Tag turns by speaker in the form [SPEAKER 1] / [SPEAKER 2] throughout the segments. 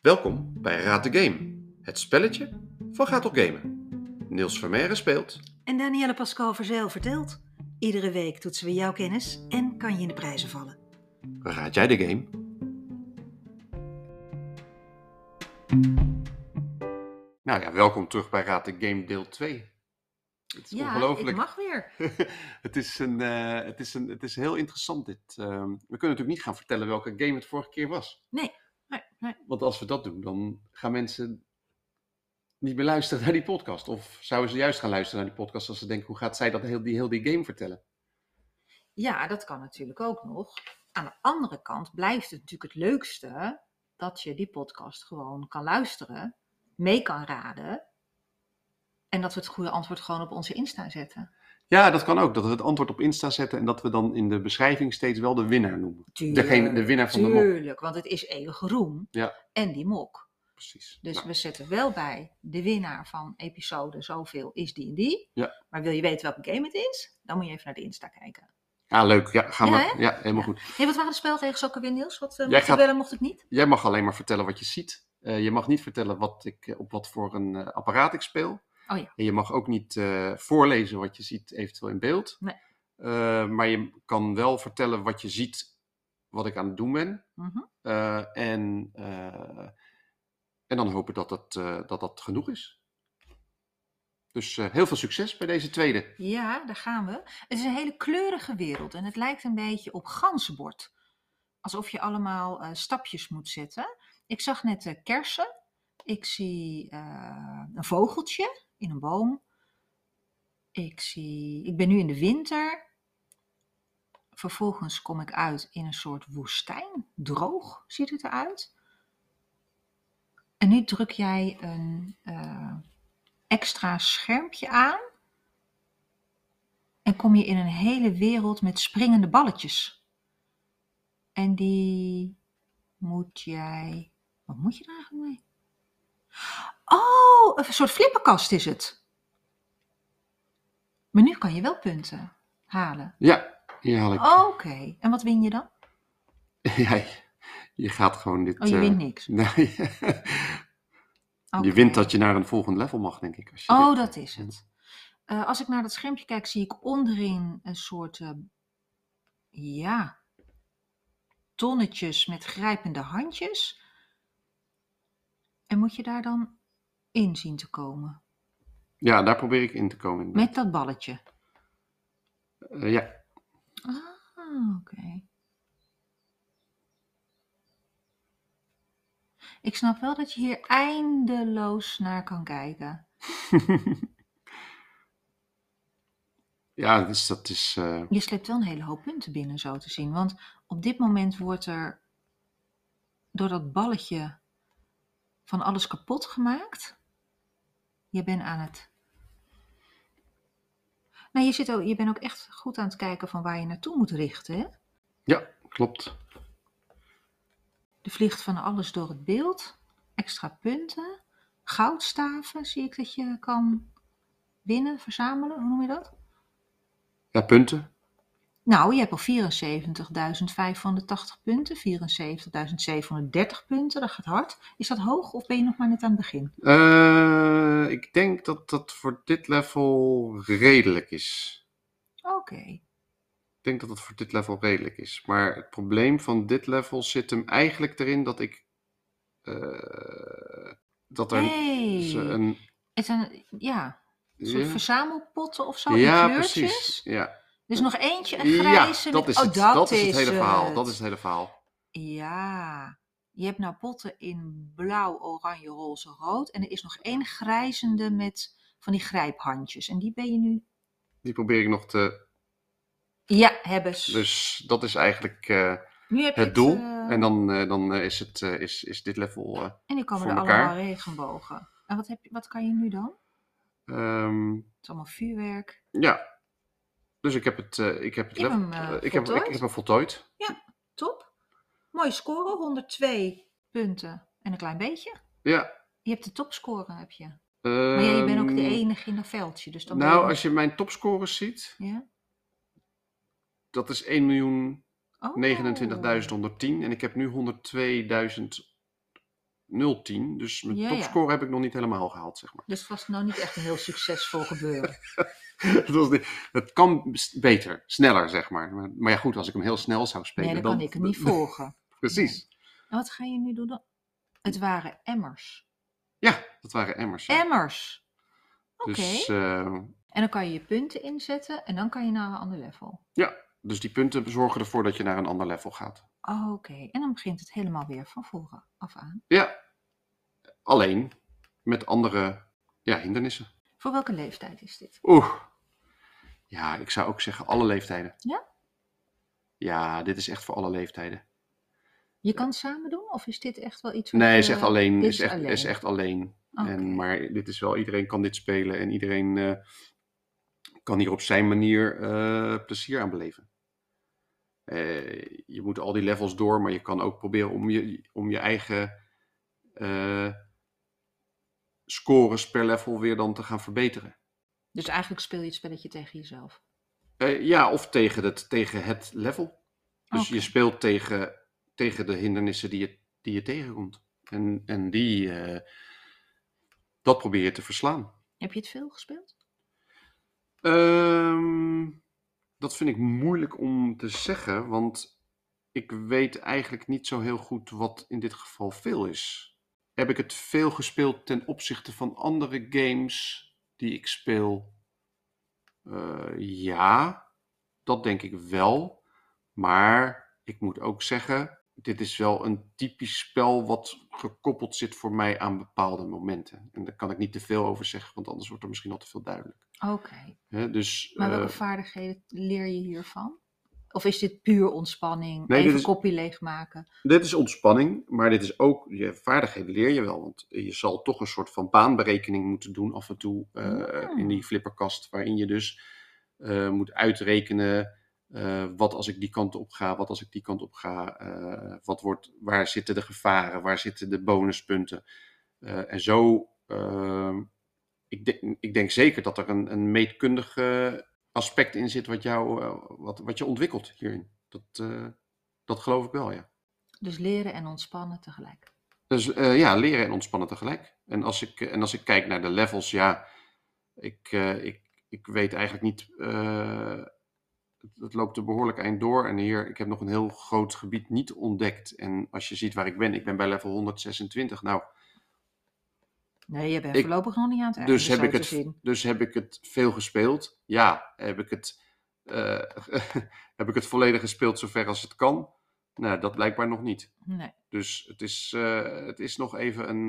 [SPEAKER 1] Welkom bij Raad de Game, het spelletje van Gaat op Gamen. Niels Vermeire speelt.
[SPEAKER 2] En Danielle Pascal Verzeil vertelt. Iedere week toetsen we jouw kennis en kan je in de prijzen vallen.
[SPEAKER 1] Raad jij de game? Nou ja, welkom terug bij Raad de Game deel 2. Het is ongelooflijk.
[SPEAKER 2] Ik mag weer.
[SPEAKER 1] Het is heel interessant dit. We kunnen natuurlijk niet gaan vertellen welke game het vorige keer was.
[SPEAKER 2] Nee.
[SPEAKER 1] Want als we dat doen, dan gaan mensen niet meer luisteren naar die podcast. Of zouden ze juist gaan luisteren naar die podcast als ze denken, hoe gaat zij dat heel die game vertellen?
[SPEAKER 2] Ja, dat kan natuurlijk ook nog. Aan de andere kant blijft het natuurlijk het leukste dat je die podcast gewoon kan luisteren, mee kan raden en dat we het goede antwoord gewoon op onze Insta zetten.
[SPEAKER 1] Ja, dat kan ook. Dat we het antwoord op Insta zetten en dat we dan in de beschrijving steeds wel de winnaar noemen. De winnaar van de mok.
[SPEAKER 2] Tuurlijk, want het is eeuwige roem.
[SPEAKER 1] Ja.
[SPEAKER 2] En die mok.
[SPEAKER 1] Precies.
[SPEAKER 2] Dus we zetten wel bij de winnaar van episode zoveel is die en die.
[SPEAKER 1] Ja.
[SPEAKER 2] Maar wil je weten welke game het is? Dan moet je even naar de Insta kijken.
[SPEAKER 1] Ah, leuk. Ja, gaan we. Ja, helemaal goed.
[SPEAKER 2] Hey, wat waren de spelregels ook alweer, Niels? Wat mocht ik wel en mocht ik niet?
[SPEAKER 1] Jij mag alleen maar vertellen wat je ziet. Je mag niet vertellen op wat voor een apparaat ik speel.
[SPEAKER 2] Oh ja.
[SPEAKER 1] En je mag ook niet voorlezen wat je ziet eventueel in beeld.
[SPEAKER 2] Nee.
[SPEAKER 1] Maar je kan wel vertellen wat je ziet, wat ik aan het doen ben.
[SPEAKER 2] Mm-hmm.
[SPEAKER 1] En dan hopen dat genoeg is. Dus heel veel succes bij deze tweede.
[SPEAKER 2] Ja, daar gaan we. Het is een hele kleurige wereld en het lijkt een beetje op ganzenbord. Alsof je allemaal stapjes moet zetten. Ik zag net kersen. Ik zie een vogeltje in een boom. Ik ben nu in de winter. Vervolgens kom ik uit in een soort woestijn. Droog ziet het eruit. En nu druk jij een extra schermpje aan. En kom je in een hele wereld met springende balletjes. En die moet jij... Wat moet je daar eigenlijk mee? Oh, een soort flipperkast is het. Maar nu kan je wel punten halen.
[SPEAKER 1] Ja, hier haal ik.
[SPEAKER 2] Oké. En wat win je dan?
[SPEAKER 1] Ja, je gaat gewoon dit...
[SPEAKER 2] Oh, je wint niks.
[SPEAKER 1] Nee. Je wint dat je naar een volgend level mag, denk ik.
[SPEAKER 2] Dat is het. Als ik naar dat schermpje kijk, zie ik onderin een soort... tonnetjes met grijpende handjes. En moet je daar dan in zien te komen?
[SPEAKER 1] Ja, daar probeer ik in te komen.
[SPEAKER 2] Met dat balletje?
[SPEAKER 1] Ja.
[SPEAKER 2] Oké. Ik snap wel dat je hier eindeloos naar kan kijken.
[SPEAKER 1] Ja, dus dat is...
[SPEAKER 2] Je sleept wel een hele hoop punten binnen, zo te zien. Want op dit moment wordt er door dat balletje van alles kapot gemaakt. Je bent aan het... Nou, je bent ook echt goed aan het kijken van waar je naartoe moet richten, hè?
[SPEAKER 1] Ja, klopt.
[SPEAKER 2] Er vliegt van alles door het beeld. Extra punten. Goudstaven zie ik dat je kan winnen, verzamelen. Hoe noem je dat?
[SPEAKER 1] Ja, punten.
[SPEAKER 2] Nou, je hebt al 74.580 punten. 74.730 punten, dat gaat hard. Is dat hoog of ben je nog maar net aan het begin?
[SPEAKER 1] Ik denk dat dat voor dit level redelijk is.
[SPEAKER 2] Oké.
[SPEAKER 1] Ik denk dat het voor dit level redelijk is. Maar het probleem van dit level zit hem eigenlijk erin dat ik... dat er een...
[SPEAKER 2] Het een soort verzamelpotten of zo,
[SPEAKER 1] Ja,
[SPEAKER 2] in kleurtjes.
[SPEAKER 1] Precies. Ja.
[SPEAKER 2] Er is nog eentje, een grijze.
[SPEAKER 1] Ja, dat is het. Dat is het hele verhaal. Dat is het hele verhaal.
[SPEAKER 2] Ja. Je hebt nou potten in blauw, oranje, roze, rood. En er is nog één grijzende met van die grijphandjes. En die ben je nu...
[SPEAKER 1] Die probeer ik nog te...
[SPEAKER 2] Ja, hebben ze.
[SPEAKER 1] Dus dat is eigenlijk
[SPEAKER 2] nu heb
[SPEAKER 1] het doel. En dan is dit level
[SPEAKER 2] en nu komen
[SPEAKER 1] voor
[SPEAKER 2] er
[SPEAKER 1] elkaar.
[SPEAKER 2] allemaal regenbogen. En wat kan je nu dan? Het is allemaal vuurwerk.
[SPEAKER 1] Ja. Dus ik heb het level... Ik heb hem voltooid.
[SPEAKER 2] Ja, top. Mooie score, 102 punten en een klein beetje.
[SPEAKER 1] Ja.
[SPEAKER 2] Je hebt de topscore, heb je. Maar je bent ook de enige in dat veldje. Dus dan
[SPEAKER 1] als je mijn topscores ziet,
[SPEAKER 2] ja?
[SPEAKER 1] Dat is 1.029.110 en ik heb nu 102.000 0-10. Dus mijn
[SPEAKER 2] Ja.
[SPEAKER 1] topscore heb ik nog niet helemaal gehaald, zeg maar.
[SPEAKER 2] Dus het was nou niet echt een heel succesvol gebeuren.
[SPEAKER 1] Het kan beter, sneller, zeg maar. Maar ja, goed, als ik hem heel snel zou spelen,
[SPEAKER 2] Nee, dan kan ik het niet volgen.
[SPEAKER 1] Precies.
[SPEAKER 2] En wat ga je nu doen dan? Het waren emmers.
[SPEAKER 1] Ja, dat waren emmers. Ja.
[SPEAKER 2] Emmers! Oké.
[SPEAKER 1] Dus,
[SPEAKER 2] En dan kan je je punten inzetten en dan kan je naar een ander level.
[SPEAKER 1] dus die punten zorgen ervoor dat je naar een ander level gaat.
[SPEAKER 2] Oké. En dan begint het helemaal weer van voren af aan.
[SPEAKER 1] Ja, alleen met andere hindernissen.
[SPEAKER 2] Voor welke leeftijd is dit?
[SPEAKER 1] Ja, ik zou ook zeggen alle leeftijden.
[SPEAKER 2] Ja?
[SPEAKER 1] Ja, dit is echt voor alle leeftijden.
[SPEAKER 2] Je kan het samen doen? Of is dit echt wel iets
[SPEAKER 1] Nee, is echt alleen.
[SPEAKER 2] Dit
[SPEAKER 1] Is echt alleen.
[SPEAKER 2] Oké.
[SPEAKER 1] Maar dit is wel, iedereen kan dit spelen en iedereen kan hier op zijn manier plezier aan beleven. Je moet al die levels door, maar je kan ook proberen om je eigen scores per level weer dan te gaan verbeteren.
[SPEAKER 2] Dus eigenlijk speel je het spelletje tegen jezelf.
[SPEAKER 1] Ja, of tegen het level. Dus
[SPEAKER 2] Oké.
[SPEAKER 1] je speelt tegen de hindernissen die je tegenkomt. En dat probeer je te verslaan.
[SPEAKER 2] Heb je het veel gespeeld?
[SPEAKER 1] Dat vind ik moeilijk om te zeggen, want ik weet eigenlijk niet zo heel goed wat in dit geval veel is. Heb ik het veel gespeeld ten opzichte van andere games die ik speel? Ja, dat denk ik wel. Maar ik moet ook zeggen, dit is wel een typisch spel wat gekoppeld zit voor mij aan bepaalde momenten. En daar kan ik niet te veel over zeggen, want anders wordt er misschien al te veel duidelijk.
[SPEAKER 2] Oké.
[SPEAKER 1] Dus,
[SPEAKER 2] Maar welke vaardigheden leer je hiervan? Of is dit puur ontspanning?
[SPEAKER 1] Nee,
[SPEAKER 2] Even kopje leegmaken?
[SPEAKER 1] Dit is ontspanning, maar dit is ook, je vaardigheden leer je wel. Want je zal toch een soort van baanberekening moeten doen af en toe in die flipperkast. Waarin je dus moet uitrekenen, wat als ik die kant op ga, wat als ik die kant op ga. Waar zitten de gevaren, waar zitten de bonuspunten. En zo, ik denk zeker dat er een meetkundig aspect in zit wat je ontwikkelt hierin. Dat geloof ik wel, ja.
[SPEAKER 2] Dus leren en ontspannen tegelijk.
[SPEAKER 1] Dus leren en ontspannen tegelijk. En als ik kijk naar de levels, ja, ik weet eigenlijk niet. Het loopt er behoorlijk eind door. En hier, ik heb nog een heel groot gebied niet ontdekt. En als je ziet waar ik ben bij level 126. Nou,
[SPEAKER 2] nee, je bent voorlopig nog niet aan het einde.
[SPEAKER 1] Dus heb ik het veel gespeeld. Ja, heb ik het volledig gespeeld zover als het kan. Nou, dat blijkbaar nog niet.
[SPEAKER 2] Nee.
[SPEAKER 1] Dus het is nog even een...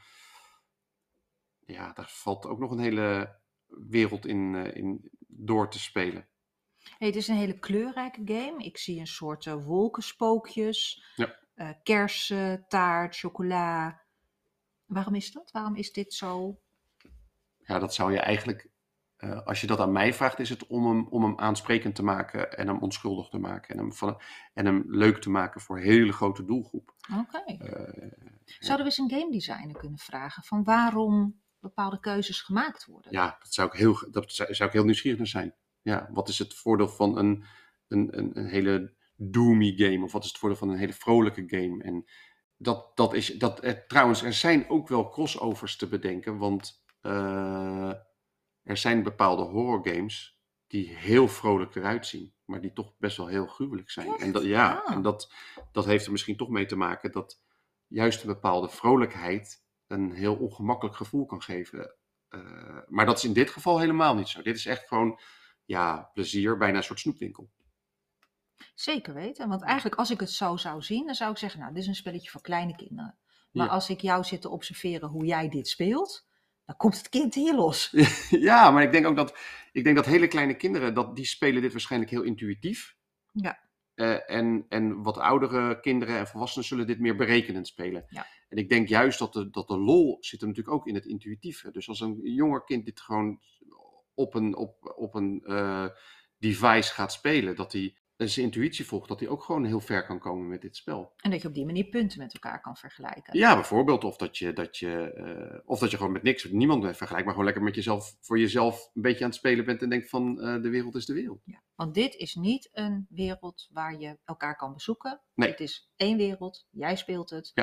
[SPEAKER 1] daar valt ook nog een hele wereld in door te spelen.
[SPEAKER 2] Hey, het is een hele kleurrijke game. Ik zie een soort wolkenspookjes.
[SPEAKER 1] Ja.
[SPEAKER 2] Kersen, taart, chocola. Waarom is dat? Waarom is dit zo?
[SPEAKER 1] Ja, dat zou je eigenlijk... als je dat aan mij vraagt, is het om hem aansprekend te maken en hem onschuldig te maken. En hem leuk te maken voor een hele grote doelgroep.
[SPEAKER 2] Oké. Zouden we eens een game designer kunnen vragen van waarom bepaalde keuzes gemaakt worden?
[SPEAKER 1] Ja, dat zou ik heel nieuwsgierig naar zijn. Ja, wat is het voordeel van een hele doomy game? Of wat is het voordeel van een hele vrolijke game? En trouwens, er zijn ook wel crossovers te bedenken, want er zijn bepaalde horrorgames die heel vrolijk eruit zien, maar die toch best wel heel gruwelijk zijn.
[SPEAKER 2] Echt?
[SPEAKER 1] En dat heeft er misschien toch mee te maken dat juist een bepaalde vrolijkheid een heel ongemakkelijk gevoel kan geven. Maar dat is in dit geval helemaal niet zo. Dit is echt gewoon, plezier, bijna een soort snoepwinkel.
[SPEAKER 2] Zeker weten, want eigenlijk als ik het zo zou zien, dan zou ik zeggen, nou, dit is een spelletje voor kleine kinderen. Maar als ik jou zit te observeren hoe jij dit speelt, dan komt het kind hier los.
[SPEAKER 1] Ja, maar ik denk ook dat hele kleine kinderen, die spelen dit waarschijnlijk heel intuïtief.
[SPEAKER 2] Ja.
[SPEAKER 1] En wat oudere kinderen en volwassenen zullen dit meer berekenend spelen.
[SPEAKER 2] Ja.
[SPEAKER 1] En ik denk juist dat de lol zit er natuurlijk ook in het intuïtieve. Dus als een jonger kind dit gewoon op een device gaat spelen, dat hij zijn intuïtie volgt, dat hij ook gewoon heel ver kan komen met dit spel.
[SPEAKER 2] En dat je op die manier punten met elkaar kan vergelijken.
[SPEAKER 1] Ja, bijvoorbeeld. Of dat je gewoon met niemand vergelijkt, maar gewoon lekker voor jezelf een beetje aan het spelen bent en denkt van de wereld is de wereld.
[SPEAKER 2] Ja, want dit is niet een wereld waar je elkaar kan bezoeken.
[SPEAKER 1] Nee.
[SPEAKER 2] Het is één wereld, jij speelt het.
[SPEAKER 1] Ja.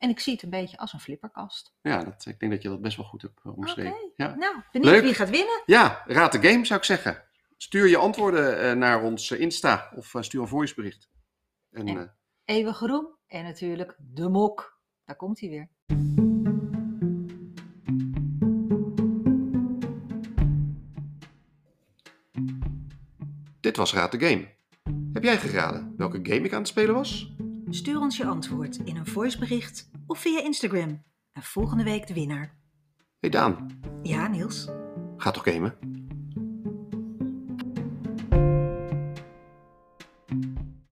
[SPEAKER 2] En ik zie het een beetje als een flipperkast.
[SPEAKER 1] Ja, ik denk dat je dat best wel goed hebt omschreven.
[SPEAKER 2] Oké.
[SPEAKER 1] Ja.
[SPEAKER 2] Nou, benieuwd
[SPEAKER 1] Leuk.
[SPEAKER 2] wie gaat winnen.
[SPEAKER 1] Ja, raad de game zou ik zeggen. Stuur je antwoorden naar ons Insta of stuur een voicebericht. En
[SPEAKER 2] Eeuwige roem en natuurlijk de mok. Daar komt hij weer.
[SPEAKER 1] dit was Raad de Game. Heb jij geraden welke game ik aan het spelen was?
[SPEAKER 3] Stuur ons je antwoord in een voicebericht of via Instagram. En volgende week de winnaar.
[SPEAKER 1] Hey Daan,
[SPEAKER 3] Ja, Niels?
[SPEAKER 1] ga toch gamen?